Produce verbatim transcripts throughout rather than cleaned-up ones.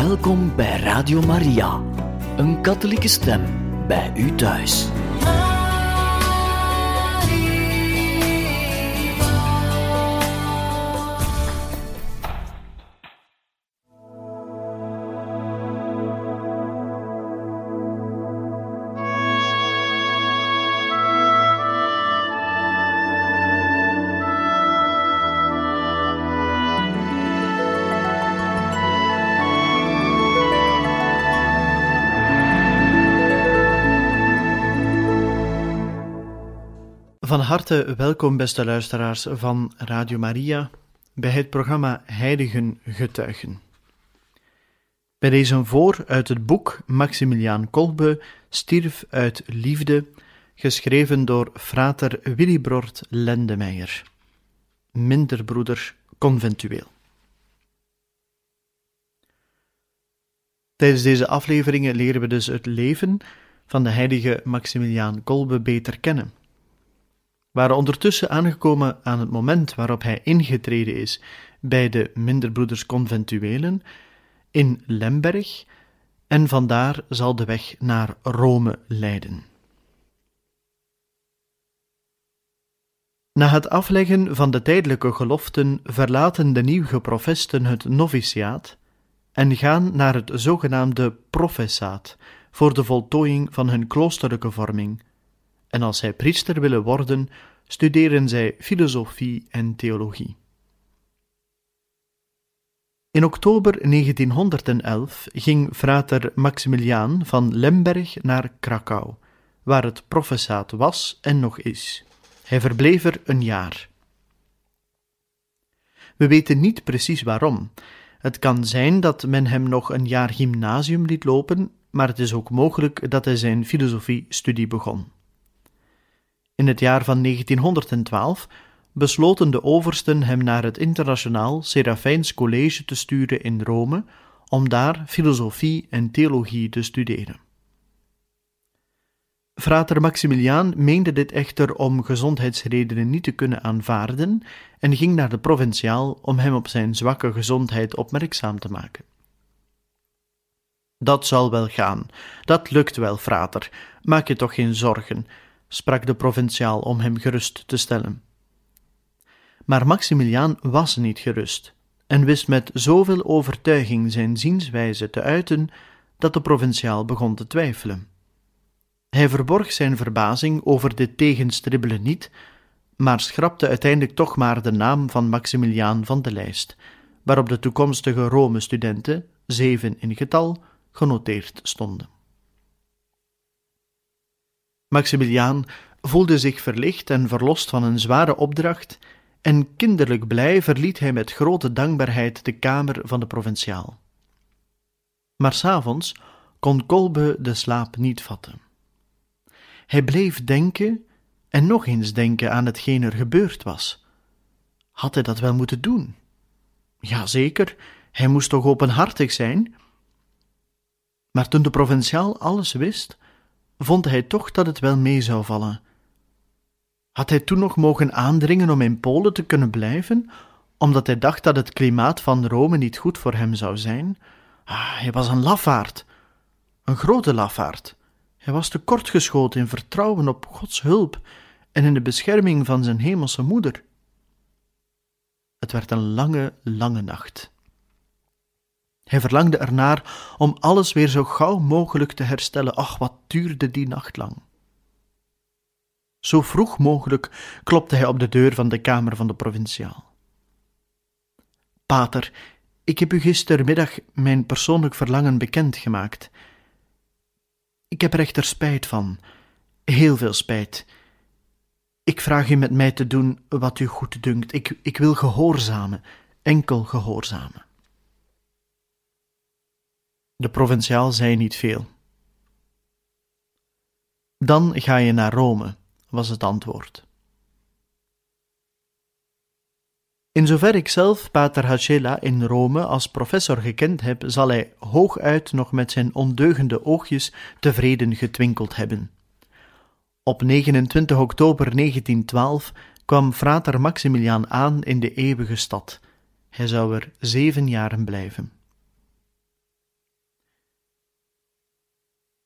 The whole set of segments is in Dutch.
Welkom bij Radio Maria, een katholieke stem bij u thuis. Van harte welkom, beste luisteraars van Radio Maria, bij het programma Heiligen Getuigen. Bij deze voor uit het boek Maximiliaan Kolbe stierf uit liefde, geschreven door frater Willibrord Lendemeijer, minderbroeder conventueel. Tijdens deze afleveringen leren we dus het leven van de heilige Maximiliaan Kolbe beter kennen. We waren ondertussen aangekomen aan het moment waarop hij ingetreden is bij de minderbroeders conventuelen in Lemberg en vandaar zal de weg naar Rome leiden. Na het afleggen van de tijdelijke geloften verlaten de nieuw geprofesten het noviciaat en gaan naar het zogenaamde professaat voor de voltooiing van hun kloosterlijke vorming. En als zij priester willen worden, studeren zij filosofie en theologie. In oktober negentienhonderdelf ging frater Maximiliaan van Lemberg naar Krakau, waar het professaat was en nog is. Hij verbleef er een jaar. We weten niet precies waarom. Het kan zijn dat men hem nog een jaar gymnasium liet lopen, maar het is ook mogelijk dat hij zijn filosofiestudie begon. In het jaar van negentienhonderdtwaalf besloten de oversten hem naar het internationaal Serafijns College te sturen in Rome, om daar filosofie en theologie te studeren. Frater Maximiliaan meende dit echter om gezondheidsredenen niet te kunnen aanvaarden en ging naar de provinciaal om hem op zijn zwakke gezondheid opmerkzaam te maken. Dat zal wel gaan, dat lukt wel, frater, maak je toch geen zorgen, sprak de provinciaal om hem gerust te stellen. Maar Maximiliaan was niet gerust en wist met zoveel overtuiging zijn zienswijze te uiten dat de provinciaal begon te twijfelen. Hij verborg zijn verbazing over dit tegenstribbelen niet, maar schrapte uiteindelijk toch maar de naam van Maximiliaan van de lijst, waarop de toekomstige Rome-studenten, zeven in getal, genoteerd stonden. Maximiliaan voelde zich verlicht en verlost van een zware opdracht en kinderlijk blij verliet hij met grote dankbaarheid de kamer van de provinciaal. Maar 's avonds kon Kolbe de slaap niet vatten. Hij bleef denken en nog eens denken aan hetgeen er gebeurd was. Had hij dat wel moeten doen? Jazeker, hij moest toch openhartig zijn? Maar toen de provinciaal alles wist, vond hij toch dat het wel mee zou vallen. Had hij toen nog mogen aandringen om in Polen te kunnen blijven, omdat hij dacht dat het klimaat van Rome niet goed voor hem zou zijn? Ah, hij was een lafaard, een grote lafaard. Hij was tekortgeschoten in vertrouwen op Gods hulp en in de bescherming van zijn hemelse moeder. Het werd een lange, lange nacht. Hij verlangde ernaar om alles weer zo gauw mogelijk te herstellen. Ach, wat duurde die nacht lang. Zo vroeg mogelijk klopte hij op de deur van de kamer van de provinciaal. Pater, ik heb u gistermiddag mijn persoonlijk verlangen bekendgemaakt. Ik heb er echter spijt van, heel veel spijt. Ik vraag u met mij te doen wat u goed dunkt. Ik, ik wil gehoorzamen, enkel gehoorzamen. De provinciaal zei niet veel. Dan ga je naar Rome, was het antwoord. In zover ik zelf pater Hacella in Rome als professor gekend heb, zal hij hooguit nog met zijn ondeugende oogjes tevreden getwinkeld hebben. Op negenentwintig oktober negentientwaalf kwam frater Maximiliaan aan in de eeuwige stad. Hij zou er zeven jaren blijven.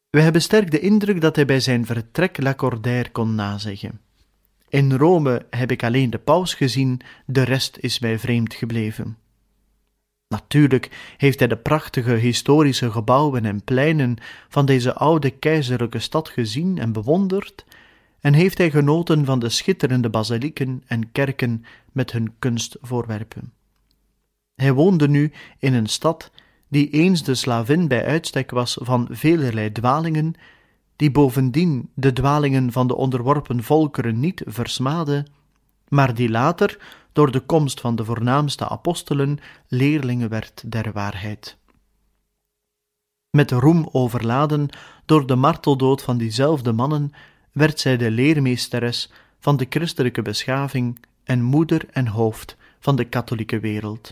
We hebben sterk de indruk dat hij bij zijn vertrek Lacordaire kon nazeggen: in Rome heb ik alleen de paus gezien, de rest is mij vreemd gebleven. Natuurlijk heeft hij de prachtige historische gebouwen en pleinen van deze oude keizerlijke stad gezien en bewonderd, en heeft hij genoten van de schitterende basilieken en kerken met hun kunstvoorwerpen. Hij woonde nu in een stad die eens de slavin bij uitstek was van velerlei dwalingen, die bovendien de dwalingen van de onderworpen volkeren niet versmaadde, maar die later door de komst van de voornaamste apostelen leerlingen werd der waarheid. Met roem overladen door de marteldood van diezelfde mannen, werd zij de leermeesteres van de christelijke beschaving en moeder en hoofd van de katholieke wereld.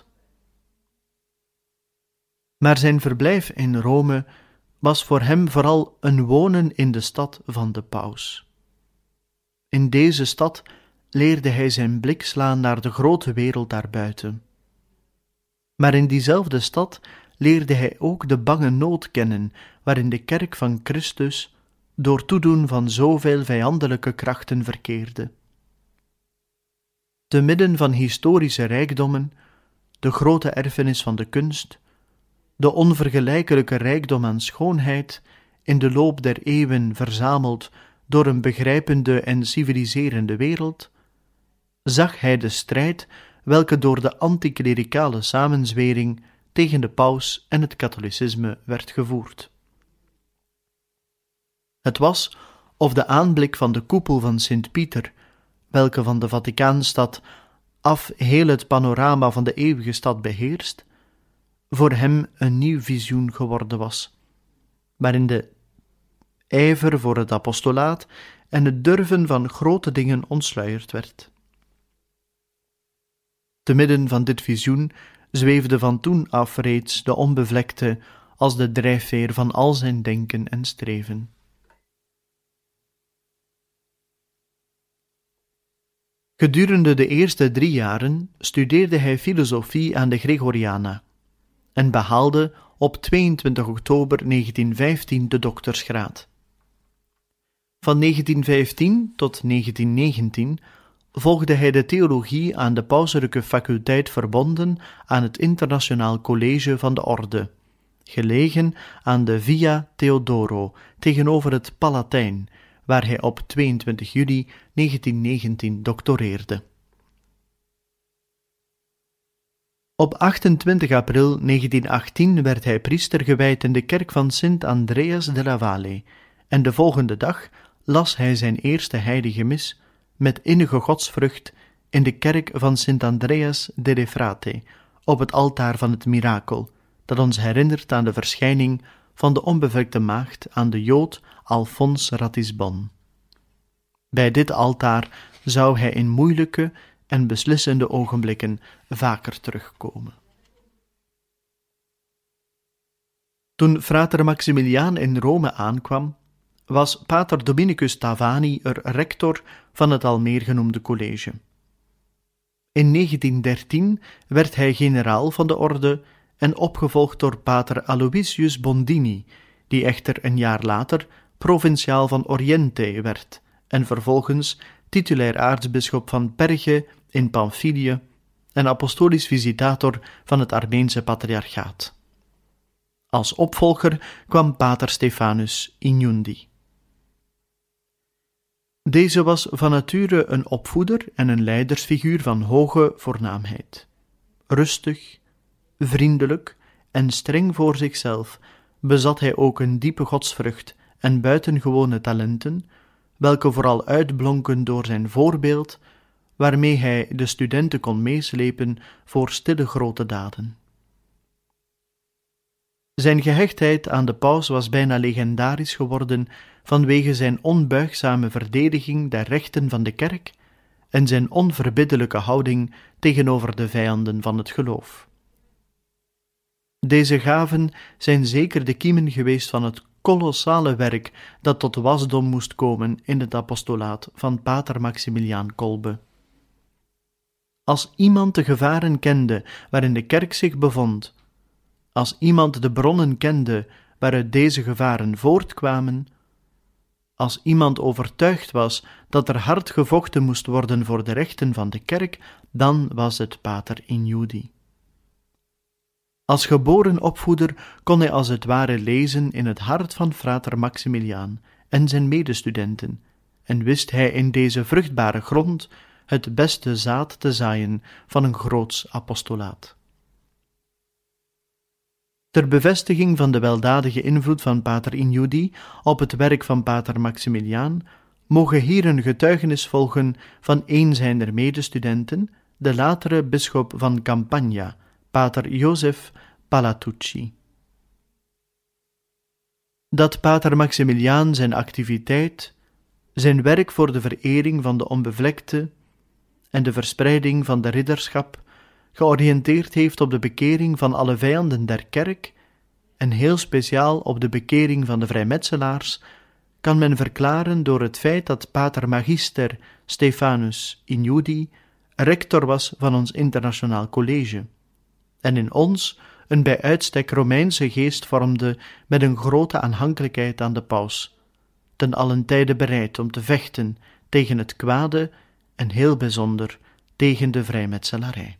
Maar zijn verblijf in Rome was voor hem vooral een wonen in de stad van de paus. In deze stad leerde hij zijn blik slaan naar de grote wereld daarbuiten. Maar in diezelfde stad leerde hij ook de bange nood kennen waarin de kerk van Christus door toedoen van zoveel vijandelijke krachten verkeerde. Te midden van historische rijkdommen, de grote erfenis van de kunst, de onvergelijkelijke rijkdom aan schoonheid, in de loop der eeuwen verzameld door een begrijpende en civiliserende wereld, zag hij de strijd welke door de anticlericale samenzwering tegen de paus en het katholicisme werd gevoerd. Het was of de aanblik van de koepel van Sint-Pieter, welke van de Vaticaanstad af heel het panorama van de eeuwige stad beheerst, voor hem een nieuw visioen geworden was, waarin de ijver voor het apostolaat en het durven van grote dingen ontsluierd werd. Te midden van dit visioen zweefde van toen af reeds de onbevlekte als de drijfveer van al zijn denken en streven. Gedurende de eerste drie jaren studeerde hij filosofie aan de Gregoriana en behaalde op tweeëntwintig oktober negentien vijftien de doktersgraad. Van negentien vijftien tot negentien negentien volgde hij de theologie aan de pauselijke faculteit verbonden aan het Internationaal College van de Orde, gelegen aan de Via Theodoro tegenover het Palatijn, waar hij op tweeëntwintig juli negentien negentien doctoreerde. Op achtentwintig april negentien achttien werd hij priester gewijd in de kerk van Sint Andreas della Valle, en de volgende dag las hij zijn eerste heilige mis met innige godsvrucht in de kerk van Sint Andreas delle Frate, op het altaar van het mirakel, dat ons herinnert aan de verschijning van de onbevlekte maagd aan de Jood Alfons Ratisbon. Bij dit altaar zou hij in moeilijke en beslissende ogenblikken vaker terugkomen. Toen frater Maximiliaan in Rome aankwam, was pater Dominicus Tavani er rector van het al meer genoemde college. In negentien dertien werd hij generaal van de orde en opgevolgd door pater Aloysius Bondini, die echter een jaar later provinciaal van Oriente werd en vervolgens titulair aartsbisschop van Perge in Pamphylië en apostolisch visitator van het Armeense patriarchaat. Als opvolger kwam pater Stephanus Ignundi. Deze was van nature een opvoeder en een leidersfiguur van hoge voornaamheid. Rustig, vriendelijk en streng voor zichzelf bezat hij ook een diepe godsvrucht en buitengewone talenten, welke vooral uitblonken door zijn voorbeeld, waarmee hij de studenten kon meeslepen voor stille grote daden. Zijn gehechtheid aan de paus was bijna legendarisch geworden vanwege zijn onbuigzame verdediging der rechten van de kerk en zijn onverbiddelijke houding tegenover de vijanden van het geloof. Deze gaven zijn zeker de kiemen geweest van het kolossale werk dat tot wasdom moest komen in het apostolaat van pater Maximiliaan Kolbe. Als iemand de gevaren kende waarin de kerk zich bevond, als iemand de bronnen kende waaruit deze gevaren voortkwamen. Als iemand overtuigd was dat er hard gevochten moest worden voor de rechten van de kerk, dan was het pater Injudi. Als geboren opvoeder kon hij als het ware lezen in het hart van frater Maximiliaan en zijn medestudenten, en wist hij in deze vruchtbare grond het beste zaad te zaaien van een groots apostolaat. Ter bevestiging van de weldadige invloed van pater Injudi op het werk van pater Maximiliaan, mogen hier een getuigenis volgen van een zijner medestudenten, de latere bisschop van Campagna, pater Joseph Palatucci. Dat pater Maximiliaan zijn activiteit, zijn werk voor de verering van de onbevlekte en de verspreiding van de ridderschap georiënteerd heeft op de bekering van alle vijanden der kerk en heel speciaal op de bekering van de vrijmetselaars, kan men verklaren door het feit dat pater magister Stephanus Injudi rector was van ons internationaal college en in ons een bij uitstek Romeinse geest vormde met een grote aanhankelijkheid aan de paus, ten allen tijde bereid om te vechten tegen het kwade en heel bijzonder tegen de vrijmetselarij.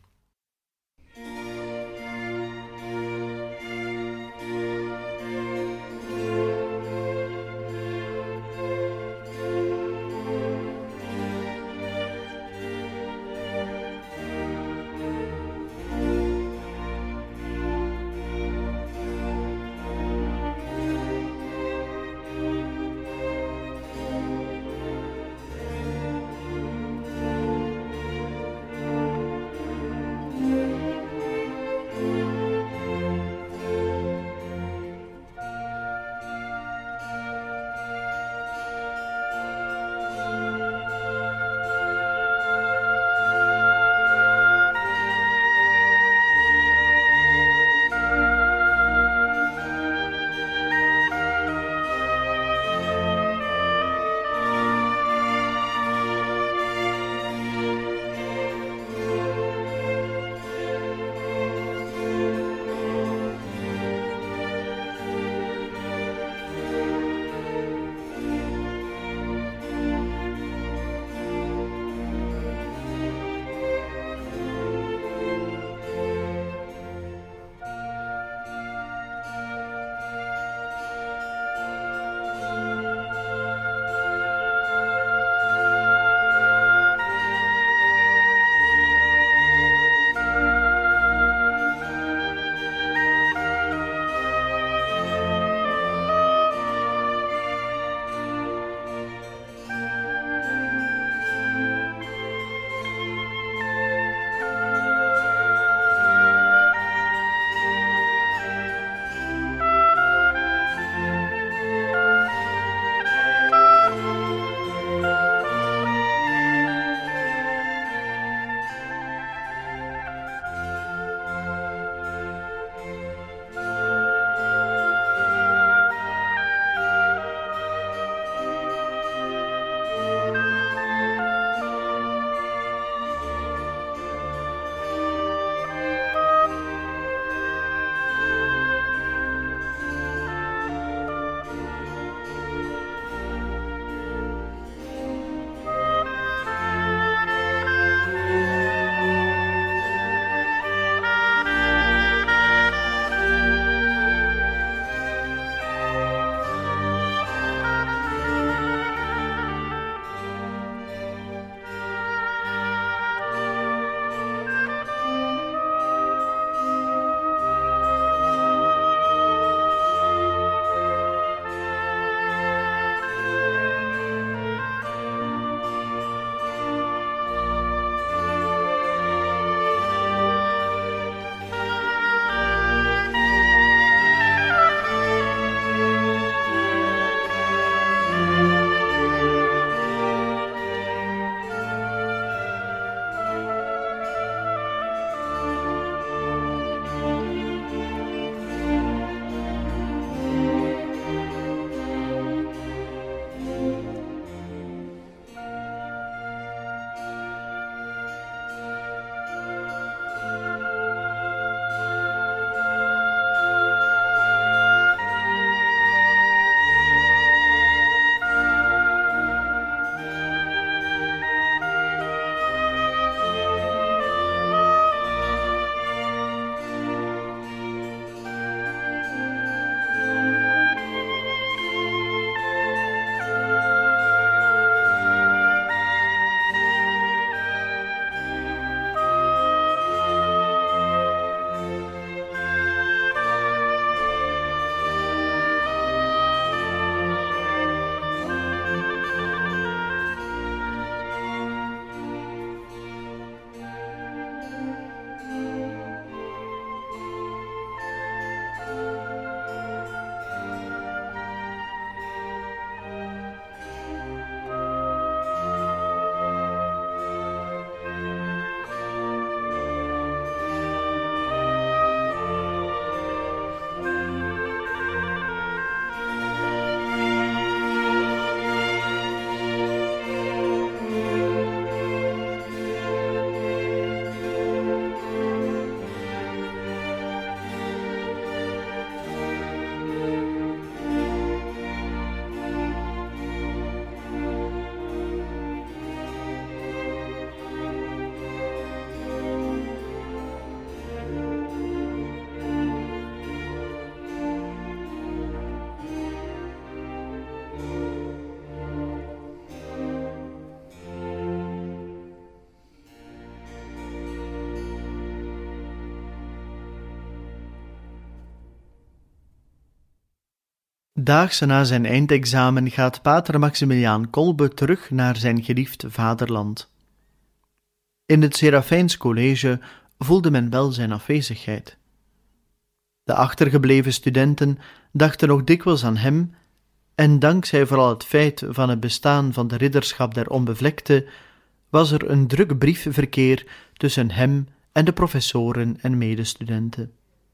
Daags na zijn eindexamen gaat pater Maximiliaan Kolbe terug naar zijn geliefd vaderland. In het Serafijns College voelde men wel zijn afwezigheid. De achtergebleven studenten dachten nog dikwijls aan hem, en dankzij vooral het feit van het bestaan van de ridderschap der onbevlekte, was er een druk briefverkeer tussen hem en de professoren en medestudenten.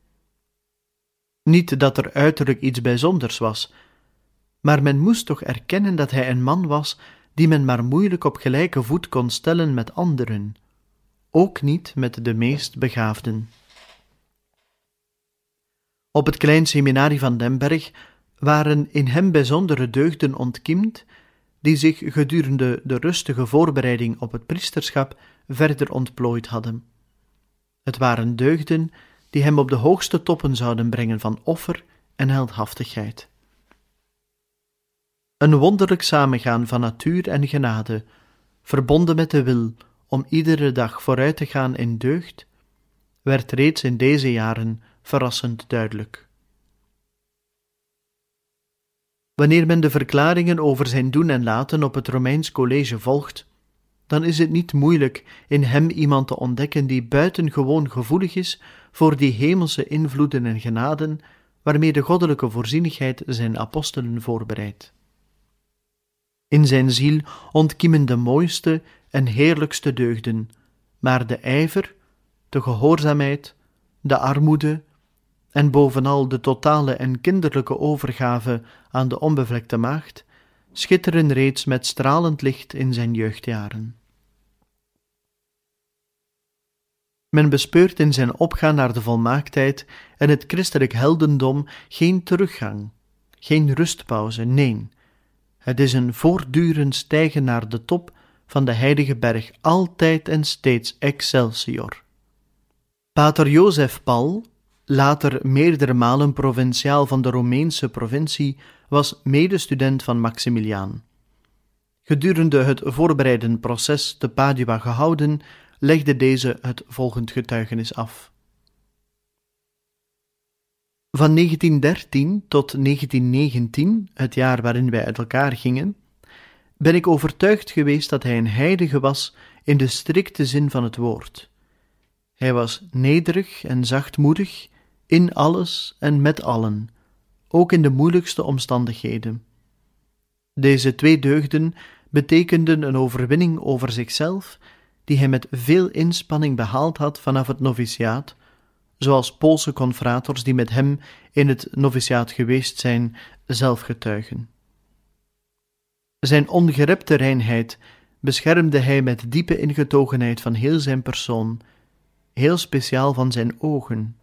Niet dat er uiterlijk iets bijzonders was, maar men moest toch erkennen dat hij een man was die men maar moeilijk op gelijke voet kon stellen met anderen, ook niet met de meest begaafden. Op het klein seminarie van Lemberg waren in hem bijzondere deugden ontkiemd, die zich gedurende de rustige voorbereiding op het priesterschap verder ontplooid hadden. Het waren deugden die hem op de hoogste toppen zouden brengen van offer en heldhaftigheid. Een wonderlijk samengaan van natuur en genade, verbonden met de wil om iedere dag vooruit te gaan in deugd, werd reeds in deze jaren verrassend duidelijk. Wanneer men de verklaringen over zijn doen en laten op het Romeins College volgt, dan is het niet moeilijk in hem iemand te ontdekken die buitengewoon gevoelig is voor die hemelse invloeden en genaden waarmee de goddelijke voorzienigheid zijn apostelen voorbereidt. In zijn ziel ontkiemen de mooiste en heerlijkste deugden, maar de ijver, de gehoorzaamheid, de armoede en bovenal de totale en kinderlijke overgave aan de onbevlekte maagd schitteren reeds met stralend licht in zijn jeugdjaren. Men bespeurt in zijn opgaan naar de volmaaktheid en het christelijk heldendom geen teruggang, geen rustpauze, nee. Het is een voortdurend stijgen naar de top van de heilige berg, altijd en steeds excelsior. Pater Jozef Paul, later meerdere malen provinciaal van de Romeinse provincie, was medestudent van Maximiliaan. Gedurende het voorbereidend proces te Padua gehouden, legde deze het volgend getuigenis af. Van negentien dertien tot negentien negentien, het jaar waarin wij uit elkaar gingen, ben ik overtuigd geweest dat hij een heilige was in de strikte zin van het woord. Hij was nederig en zachtmoedig in alles en met allen, ook in de moeilijkste omstandigheden. Deze twee deugden betekenden een overwinning over zichzelf, die hij met veel inspanning behaald had vanaf het noviciaat, zoals Poolse confrators die met hem in het noviciaat geweest zijn, zelf getuigen. Zijn ongerepte reinheid beschermde hij met diepe ingetogenheid van heel zijn persoon, heel speciaal van zijn ogen.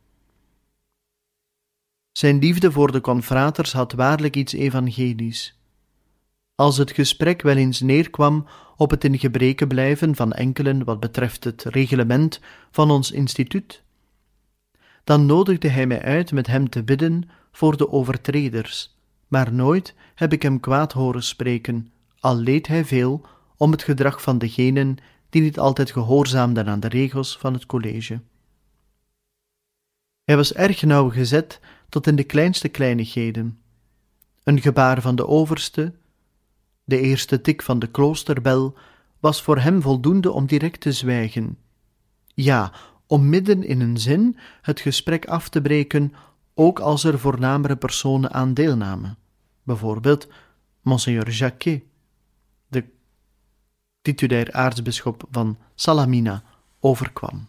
Zijn liefde voor de confraters had waarlijk iets evangelisch. Als het gesprek wel eens neerkwam op het in gebreke blijven van enkelen wat betreft het reglement van ons instituut, dan nodigde hij mij uit met hem te bidden voor de overtreders, maar nooit heb ik hem kwaad horen spreken, al leed hij veel om het gedrag van degenen die niet altijd gehoorzaamden aan de regels van het college. Hij was erg nauwgezet tot in de kleinste kleinigheden. Een gebaar van de overste, de eerste tik van de kloosterbel, was voor hem voldoende om direct te zwijgen. Ja, om midden in een zin het gesprek af te breken, ook als er voornamere personen aan deelnamen. Bijvoorbeeld Monseigneur Jacquet, de titulair aartsbisschop van Salamina, overkwam.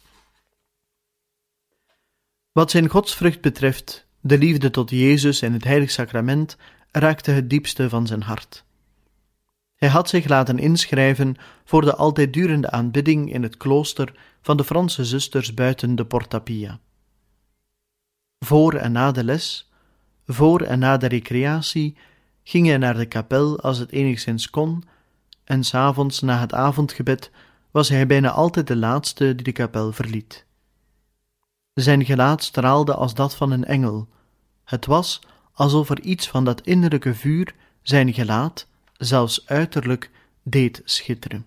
Wat zijn godsvrucht betreft, de liefde tot Jezus en het heilig sacrament, raakte het diepste van zijn hart. Hij had zich laten inschrijven voor de altijd durende aanbidding in het klooster van de Franse zusters buiten de Porta Pia. Voor en na de les, voor en na de recreatie, ging hij naar de kapel als het enigszins kon, en 's avonds na het avondgebed was hij bijna altijd de laatste die de kapel verliet. Zijn gelaat straalde als dat van een engel. Het was alsof er iets van dat innerlijke vuur zijn gelaat, zelfs uiterlijk, deed schitteren.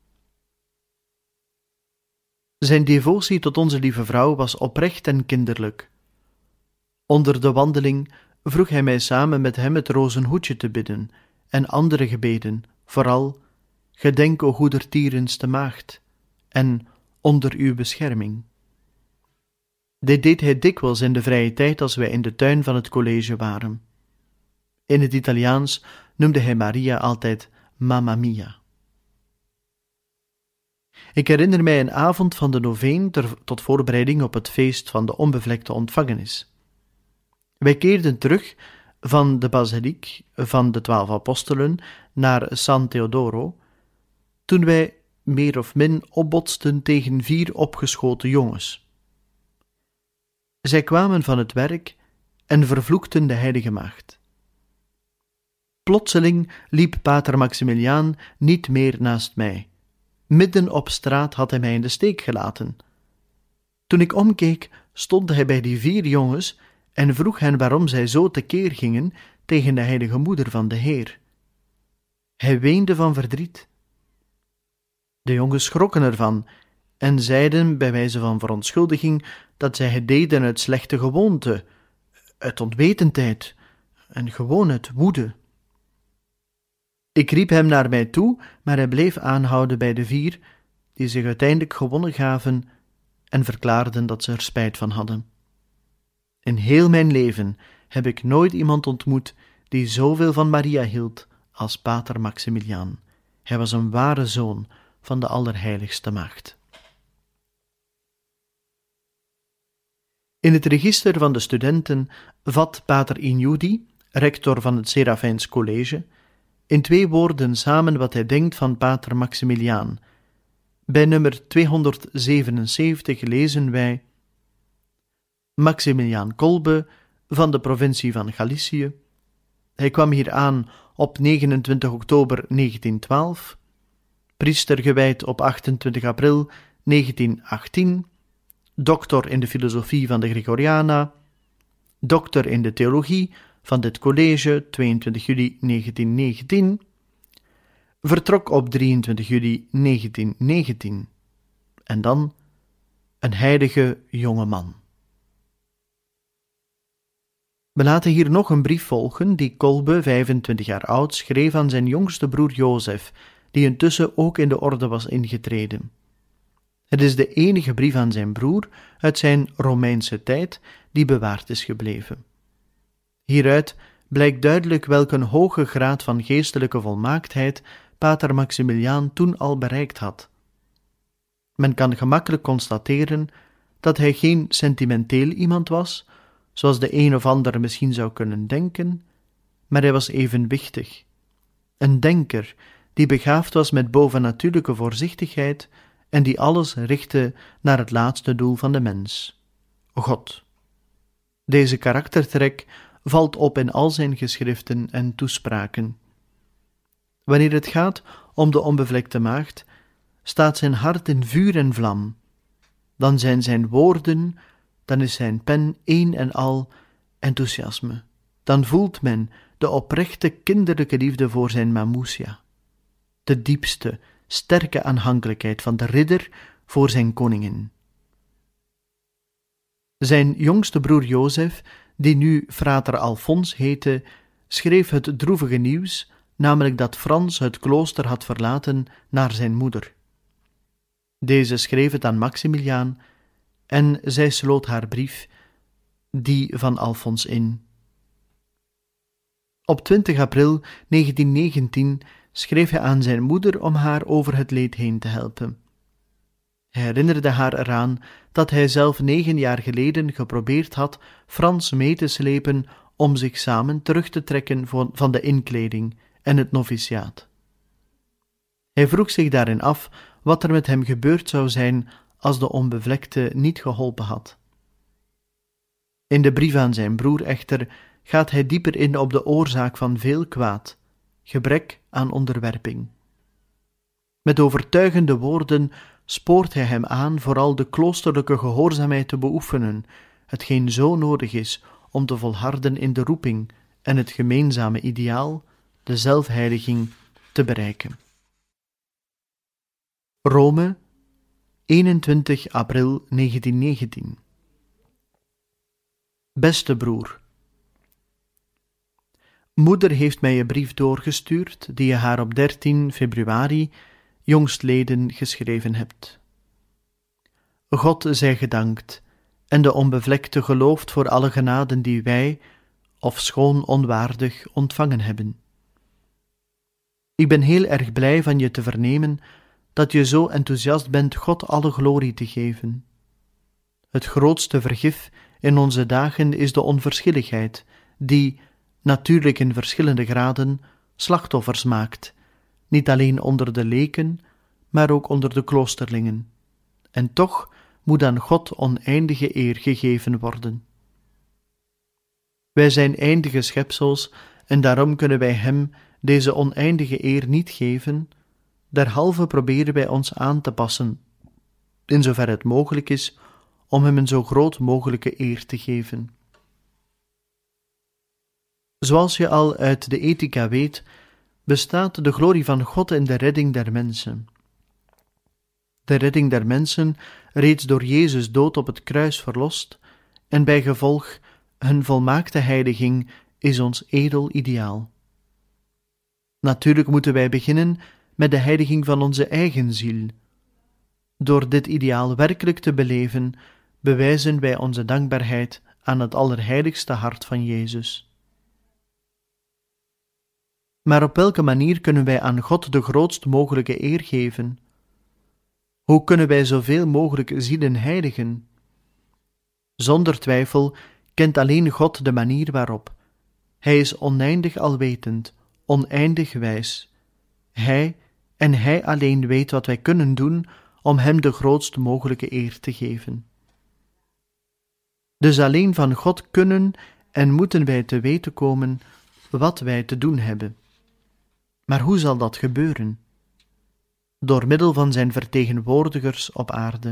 Zijn devotie tot onze lieve vrouw was oprecht en kinderlijk. Onder de wandeling vroeg hij mij samen met hem het rozenhoedje te bidden en andere gebeden, vooral gedenk o goedertierenste maagd en onder uw bescherming. Dit deed hij dikwijls in de vrije tijd als wij in de tuin van het college waren. In het Italiaans noemde hij Maria altijd Mamma Mia. Ik herinner mij een avond van de noveen ter, tot voorbereiding op het feest van de onbevlekte ontvangenis. Wij keerden terug van de basiliek van de twaalf apostelen naar San Teodoro, toen wij meer of min opbotsten tegen vier opgeschoten jongens. Zij kwamen van het werk en vervloekten de heilige maagd. Plotseling liep pater Maximiliaan niet meer naast mij. Midden op straat had hij mij in de steek gelaten. Toen ik omkeek, stond hij bij die vier jongens en vroeg hen waarom zij zo tekeer gingen tegen de heilige moeder van de Heer. Hij weende van verdriet. De jongens schrokken ervan en zeiden bij wijze van verontschuldiging dat zij het deden uit slechte gewoonte, uit onwetendheid en gewoon uit woede. Ik riep hem naar mij toe, maar hij bleef aanhouden bij de vier, die zich uiteindelijk gewonnen gaven en verklaarden dat ze er spijt van hadden. In heel mijn leven heb ik nooit iemand ontmoet die zoveel van Maria hield als pater Maximiliaan. Hij was een ware zoon van de Allerheiligste Maagd. In het register van de studenten vat pater Ignudi, rector van het Serafijns College, in twee woorden samen wat hij denkt van pater Maximiliaan. Bij nummer tweehonderdzevenenzeventig lezen wij: Maximiliaan Kolbe van de provincie van Galicië. Hij kwam hier aan op negenentwintig oktober negentientwaalf, priester gewijd op achtentwintig april negentienachttien, doctor in de filosofie van de Gregoriana, doctor in de theologie van dit college tweeëntwintig juli negentiennegentien, vertrok op drieëntwintig juli negentiennegentien en dan een heilige jonge man. We laten hier nog een brief volgen die Kolbe, vijfentwintig jaar oud, schreef aan zijn jongste broer Jozef, die intussen ook in de orde was ingetreden. Het is de enige brief aan zijn broer uit zijn Romeinse tijd die bewaard is gebleven. Hieruit blijkt duidelijk welke een hoge graad van geestelijke volmaaktheid pater Maximiliaan toen al bereikt had. Men kan gemakkelijk constateren dat hij geen sentimenteel iemand was, zoals de een of ander misschien zou kunnen denken, maar hij was evenwichtig. Een denker die begaafd was met bovennatuurlijke voorzichtigheid en die alles richtte naar het laatste doel van de mens, God. Deze karaktertrek valt op in al zijn geschriften en toespraken. Wanneer het gaat om de onbevlekte maagd, staat zijn hart in vuur en vlam. Dan zijn zijn woorden, dan is zijn pen één en al enthousiasme. Dan voelt men de oprechte kinderlijke liefde voor zijn Mamousia, de diepste, sterke aanhankelijkheid van de ridder voor zijn koningin. Zijn jongste broer Jozef, die nu frater Alfons heette, schreef het droevige nieuws, namelijk dat Frans het klooster had verlaten naar zijn moeder. Deze schreef het aan Maximiliaan en zij sloot haar brief, die van Alfons, in. Op twintig april negentiennegentien schreef hij aan zijn moeder om haar over het leed heen te helpen. Hij herinnerde haar eraan dat hij zelf negen jaar geleden geprobeerd had Frans mee te slepen om zich samen terug te trekken van de inkleding en het noviciaat. Hij vroeg zich daarin af wat er met hem gebeurd zou zijn als de onbevlekte niet geholpen had. In de brief aan zijn broer echter gaat hij dieper in op de oorzaak van veel kwaad, gebrek aan onderwerping. Met overtuigende woorden spoort hij hem aan vooral de kloosterlijke gehoorzaamheid te beoefenen, hetgeen zo nodig is om te volharden in de roeping en het gemeenzame ideaal, de zelfheiliging, te bereiken. Rome, eenentwintig april negentiennegentien. Beste broer, Moeder heeft mij een brief doorgestuurd die je haar op dertien februari jongstleden geschreven hebt. God zij gedankt en de onbevlekte geloofd voor alle genaden die wij, ofschoon onwaardig, ontvangen hebben. Ik ben heel erg blij van je te vernemen dat je zo enthousiast bent God alle glorie te geven. Het grootste vergif in onze dagen is de onverschilligheid, die, natuurlijk in verschillende graden, slachtoffers maakt, niet alleen onder de leken, maar ook onder de kloosterlingen. En toch moet aan God oneindige eer gegeven worden. Wij zijn eindige schepsels en daarom kunnen wij Hem deze oneindige eer niet geven, derhalve proberen wij ons aan te passen, in zover het mogelijk is, om Hem een zo groot mogelijke eer te geven. Zoals je al uit de Ethica weet, bestaat de glorie van God in de redding der mensen. De redding der mensen, reeds door Jezus dood op het kruis verlost, en bij gevolg hun volmaakte heiliging, is ons edel ideaal. Natuurlijk moeten wij beginnen met de heiliging van onze eigen ziel. Door dit ideaal werkelijk te beleven, bewijzen wij onze dankbaarheid aan het allerheiligste hart van Jezus. Maar op welke manier kunnen wij aan God de grootst mogelijke eer geven? Hoe kunnen wij zoveel mogelijk zielen heiligen? Zonder twijfel kent alleen God de manier waarop. Hij is oneindig alwetend, oneindig wijs. Hij en Hij alleen weet wat wij kunnen doen om Hem de grootst mogelijke eer te geven. Dus alleen van God kunnen en moeten wij te weten komen wat wij te doen hebben. Maar hoe zal dat gebeuren? Door middel van zijn vertegenwoordigers op aarde.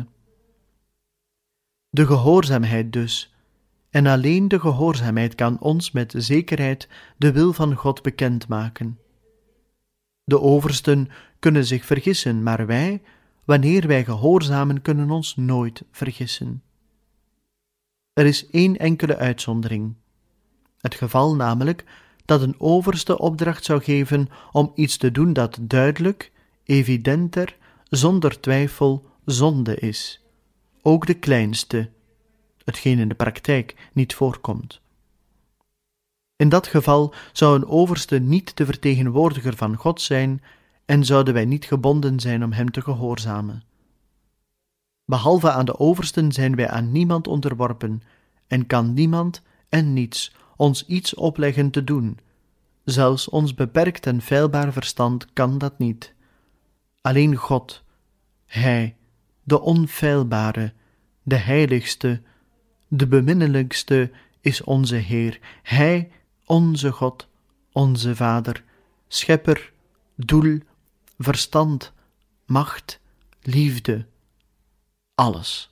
De gehoorzaamheid dus, en alleen de gehoorzaamheid kan ons met zekerheid de wil van God bekendmaken. De oversten kunnen zich vergissen, maar wij, wanneer wij gehoorzamen, kunnen ons nooit vergissen. Er is één enkele uitzondering. Het geval namelijk dat een overste opdracht zou geven om iets te doen dat duidelijk, evidenter, zonder twijfel zonde is. Ook de kleinste, hetgeen in de praktijk niet voorkomt. In dat geval zou een overste niet de vertegenwoordiger van God zijn en zouden wij niet gebonden zijn om hem te gehoorzamen. Behalve aan de oversten zijn wij aan niemand onderworpen en kan niemand en niets ons iets opleggen te doen. Zelfs ons beperkt en feilbaar verstand kan dat niet. Alleen God, Hij, de onfeilbare, de heiligste, de beminnelijkste, is onze Heer. Hij, onze God, onze Vader, Schepper, doel, verstand, macht, liefde, alles.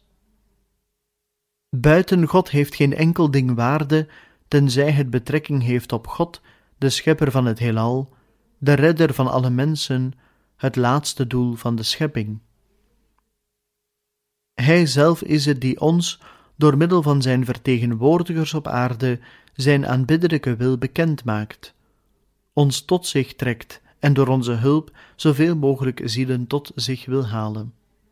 Buiten God heeft geen enkel ding waarde, tenzij het betrekking heeft op God, de Schepper van het heelal, de Redder van alle mensen, het laatste doel van de schepping. Hij zelf is het die ons, door middel van zijn vertegenwoordigers op aarde, zijn aanbiddelijke wil bekend maakt, ons tot zich trekt en door onze hulp zoveel mogelijk zielen tot zich wil halen.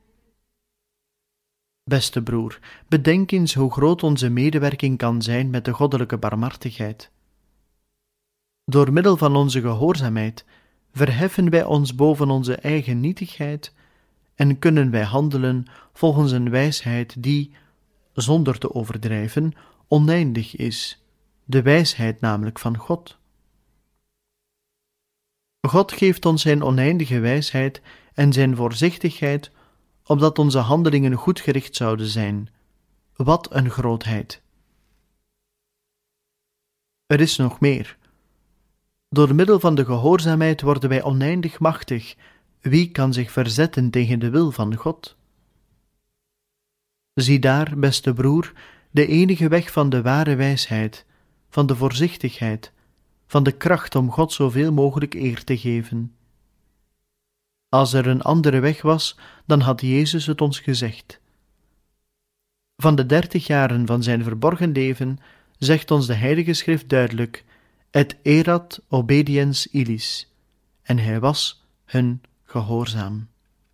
Beste broer, bedenk eens hoe groot onze medewerking kan zijn met de goddelijke barmhartigheid. Door middel van onze gehoorzaamheid verheffen wij ons boven onze eigen nietigheid en kunnen wij handelen volgens een wijsheid die, zonder te overdrijven, oneindig is, de wijsheid namelijk van God. God geeft ons zijn oneindige wijsheid en zijn voorzichtigheid, opdat onze handelingen goed gericht zouden zijn. Wat een grootheid! Er is nog meer. Door middel van de gehoorzaamheid worden wij oneindig machtig. Wie kan zich verzetten tegen de wil van God? Zie daar, beste broer, de enige weg van de ware wijsheid, van de voorzichtigheid, van de kracht om God zoveel mogelijk eer te geven. Als er een andere weg was, dan had Jezus het ons gezegd. Van de dertig jaren van zijn verborgen leven zegt ons de Heilige Schrift duidelijk: et erat obediens illis, en hij was hun gehoorzaam.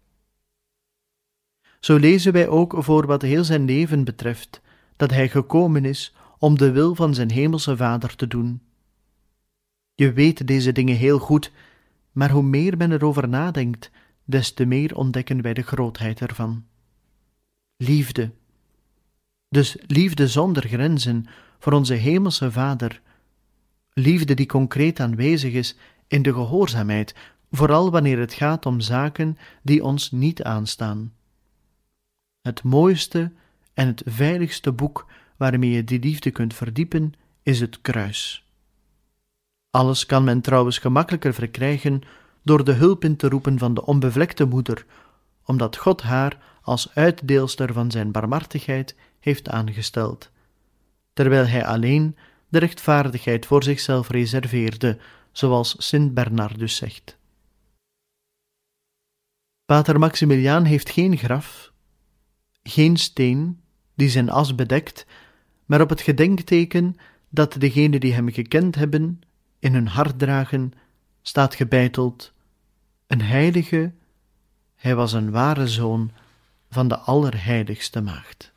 Zo lezen wij ook voor wat heel zijn leven betreft, dat hij gekomen is om de wil van zijn hemelse Vader te doen. Je weet deze dingen heel goed, maar hoe meer men erover nadenkt, des te meer ontdekken wij de grootheid ervan. Liefde. Dus liefde zonder grenzen voor onze hemelse Vader. Liefde die concreet aanwezig is in de gehoorzaamheid, vooral wanneer het gaat om zaken die ons niet aanstaan. Het mooiste en het veiligste boek waarmee je die liefde kunt verdiepen, is het kruis. Alles kan men trouwens gemakkelijker verkrijgen door de hulp in te roepen van de onbevlekte moeder, omdat God haar als uitdeelster van zijn barmhartigheid heeft aangesteld, terwijl hij alleen de rechtvaardigheid voor zichzelf reserveerde, zoals Sint Bernardus zegt. Pater Maximiliaan heeft geen graf, geen steen die zijn as bedekt, maar op het gedenkteken dat degenen die hem gekend hebben in hun hart dragen, staat gebeiteld: een heilige, hij was een ware zoon van de Allerheiligste Maagd.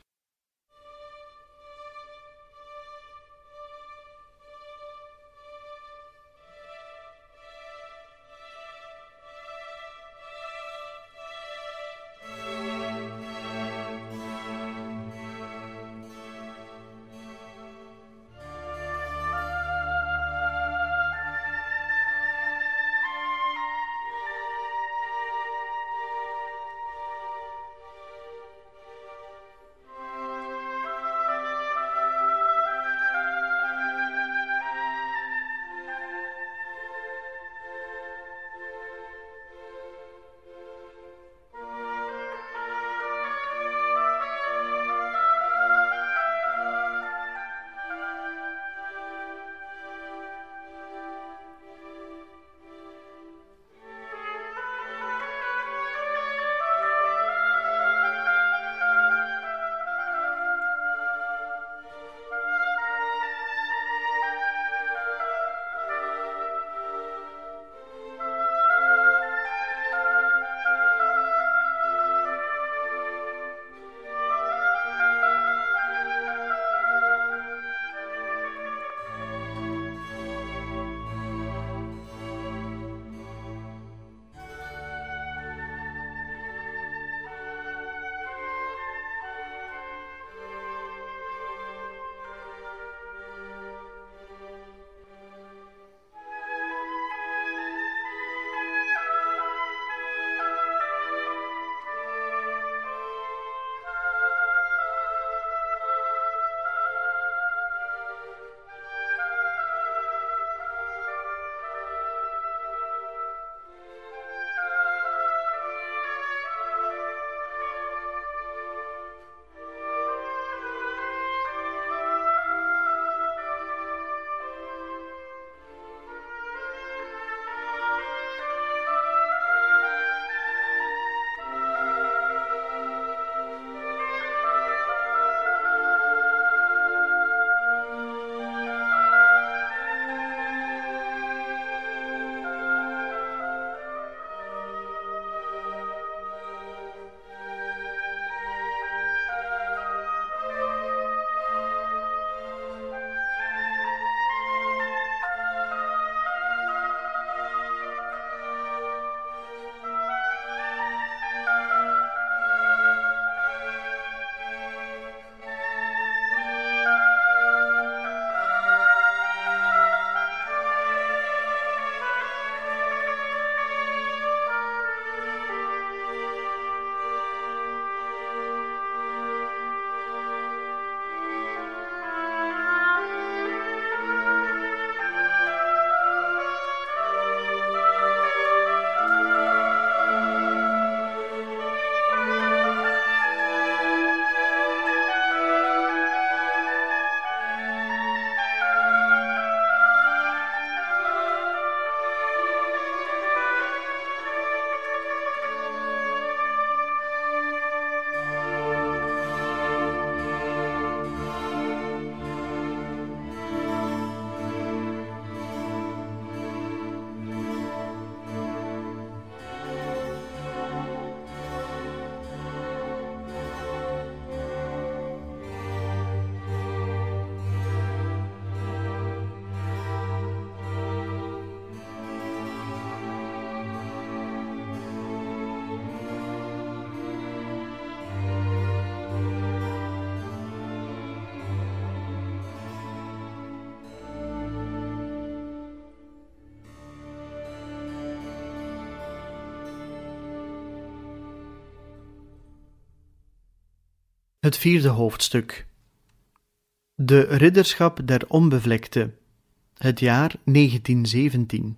Het vierde hoofdstuk. De Ridderschap der Onbevlekte, het jaar negentien zeventien.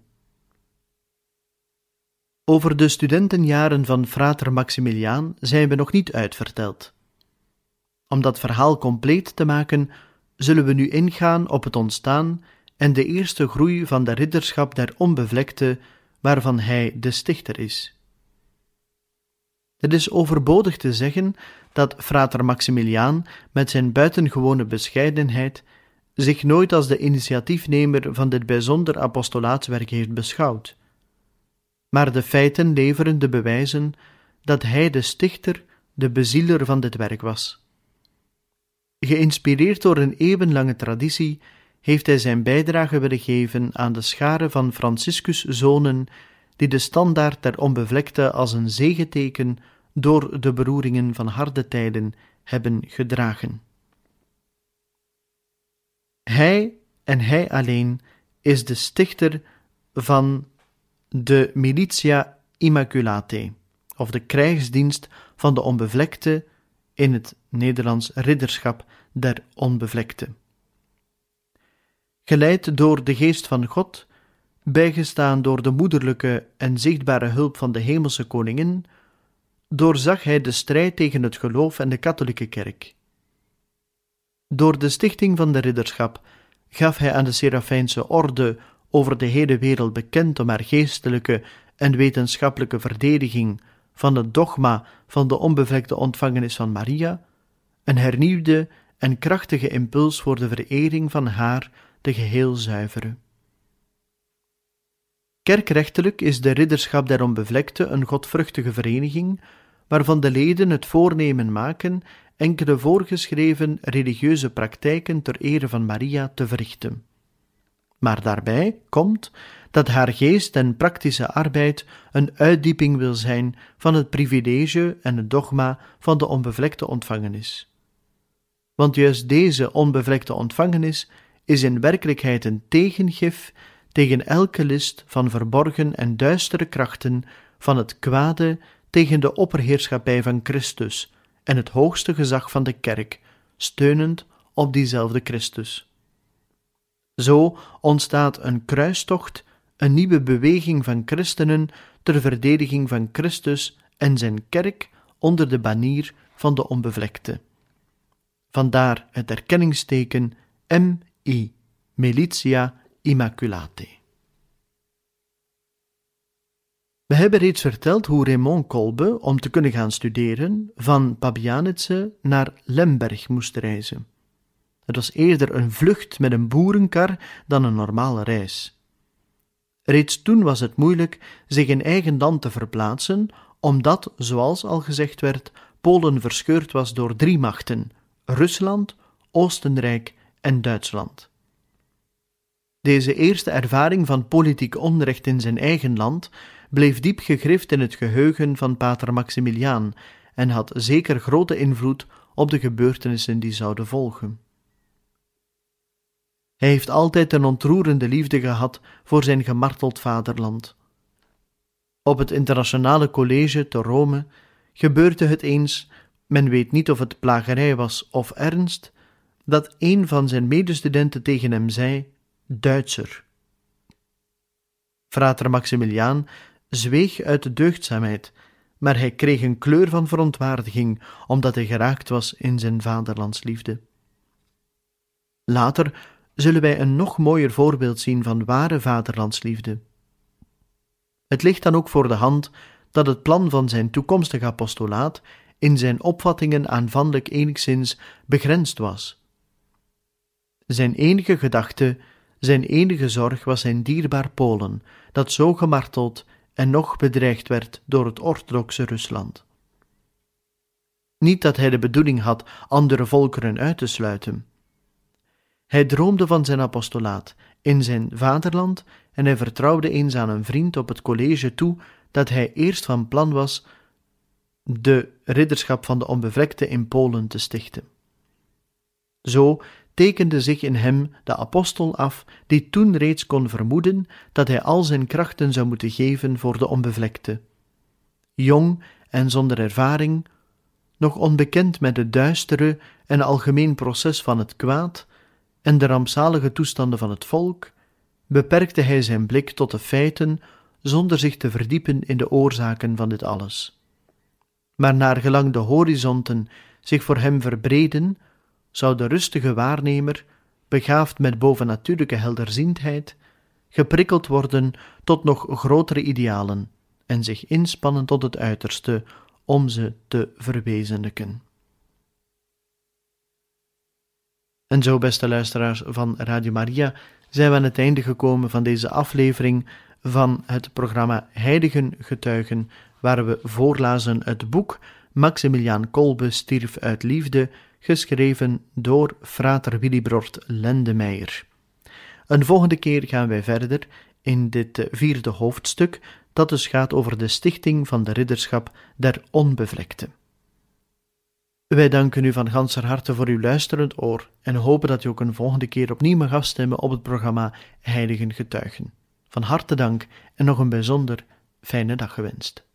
Over de studentenjaren van frater Maximiliaan zijn we nog niet uitverteld. Om dat verhaal compleet te maken, zullen we nu ingaan op het ontstaan en de eerste groei van de Ridderschap der Onbevlekte, waarvan hij de stichter is. Het is overbodig te zeggen dat frater Maximiliaan met zijn buitengewone bescheidenheid zich nooit als de initiatiefnemer van dit bijzonder apostolaatswerk heeft beschouwd. Maar de feiten leveren de bewijzen dat hij de stichter, de bezieler van dit werk was. Geïnspireerd door een eeuwenlange traditie heeft hij zijn bijdrage willen geven aan de schare van Franciscus-zonen die de standaard der onbevlekte als een zegeteken door de beroeringen van harde tijden hebben gedragen. Hij en hij alleen is de stichter van de Militia Immaculatae, of de krijgsdienst van de onbevlekte, in het Nederlands Ridderschap der Onbevlekte. Geleid door de geest van God, bijgestaan door de moederlijke en zichtbare hulp van de hemelse koningin, doorzag hij de strijd tegen het geloof en de katholieke kerk. Door de stichting van de ridderschap gaf hij aan de Serafijnse orde, over de hele wereld bekend om haar geestelijke en wetenschappelijke verdediging van het dogma van de onbevlekte ontvangenis van Maria, een hernieuwde en krachtige impuls voor de verering van haar, de geheel zuivere. Kerkrechtelijk is de Ridderschap der Onbevlekte een godvruchtige vereniging, waarvan de leden het voornemen maken enkele voorgeschreven religieuze praktijken ter ere van Maria te verrichten. Maar daarbij komt dat haar geest en praktische arbeid een uitdieping wil zijn van het privilege en het dogma van de onbevlekte ontvangenis. Want juist deze onbevlekte ontvangenis is in werkelijkheid een tegengif tegen elke list van verborgen en duistere krachten van het kwade tegen de opperheerschappij van Christus en het hoogste gezag van de kerk, steunend op diezelfde Christus. Zo ontstaat een kruistocht, een nieuwe beweging van christenen ter verdediging van Christus en zijn kerk onder de banier van de onbevlekte. Vandaar het erkenningsteken M I, Militia Immaculatae. We hebben reeds verteld hoe Raymond Kolbe, om te kunnen gaan studeren, van Pabianice naar Lemberg moest reizen. Het was eerder een vlucht met een boerenkar dan een normale reis. Reeds toen was het moeilijk zich in eigen land te verplaatsen, omdat, zoals al gezegd werd, Polen verscheurd was door drie machten: Rusland, Oostenrijk en Duitsland. Deze eerste ervaring van politiek onrecht in zijn eigen land bleef diep gegrift in het geheugen van pater Maximiliaan en had zeker grote invloed op de gebeurtenissen die zouden volgen. Hij heeft altijd een ontroerende liefde gehad voor zijn gemarteld vaderland. Op het internationale college te Rome gebeurde het eens, men weet niet of het plagerij was of ernst, dat een van zijn medestudenten tegen hem zei: Duitser. Frater Maximiliaan zweeg uit de deugdzaamheid, maar hij kreeg een kleur van verontwaardiging, omdat hij geraakt was in zijn vaderlandsliefde. Later zullen wij een nog mooier voorbeeld zien van ware vaderlandsliefde. Het ligt dan ook voor de hand dat het plan van zijn toekomstig apostolaat in zijn opvattingen aanvankelijk enigszins begrensd was. Zijn enige gedachte, zijn enige zorg was zijn dierbaar Polen, dat zo gemarteld en nog bedreigd werd door het orthodoxe Rusland. Niet dat hij de bedoeling had andere volkeren uit te sluiten. Hij droomde van zijn apostolaat in zijn vaderland en hij vertrouwde eens aan een vriend op het college toe dat hij eerst van plan was de ridderschap van de onbevlekte in Polen te stichten. Zo tekende zich in hem de apostel af die toen reeds kon vermoeden dat hij al zijn krachten zou moeten geven voor de onbevlekte. Jong en zonder ervaring, nog onbekend met het duistere en algemeen proces van het kwaad en de rampzalige toestanden van het volk, beperkte hij zijn blik tot de feiten zonder zich te verdiepen in de oorzaken van dit alles. Maar naargelang de horizonten zich voor hem verbreden, zou de rustige waarnemer, begaafd met bovennatuurlijke helderziendheid, geprikkeld worden tot nog grotere idealen en zich inspannen tot het uiterste om ze te verwezenlijken. En zo, beste luisteraars van Radio Maria, zijn we aan het einde gekomen van deze aflevering van het programma Heiligen Getuigen, waar we voorlazen het boek Maximiliaan Kolbe stierf uit liefde, geschreven door frater Willibrord Lendemeijer. Een volgende keer gaan wij verder in dit vierde hoofdstuk, dat dus gaat over de stichting van de ridderschap der onbevlekte. Wij danken u van ganser harte voor uw luisterend oor en hopen dat u ook een volgende keer opnieuw mag afstemmen op het programma Heiligen Getuigen. Van harte dank en nog een bijzonder fijne dag gewenst.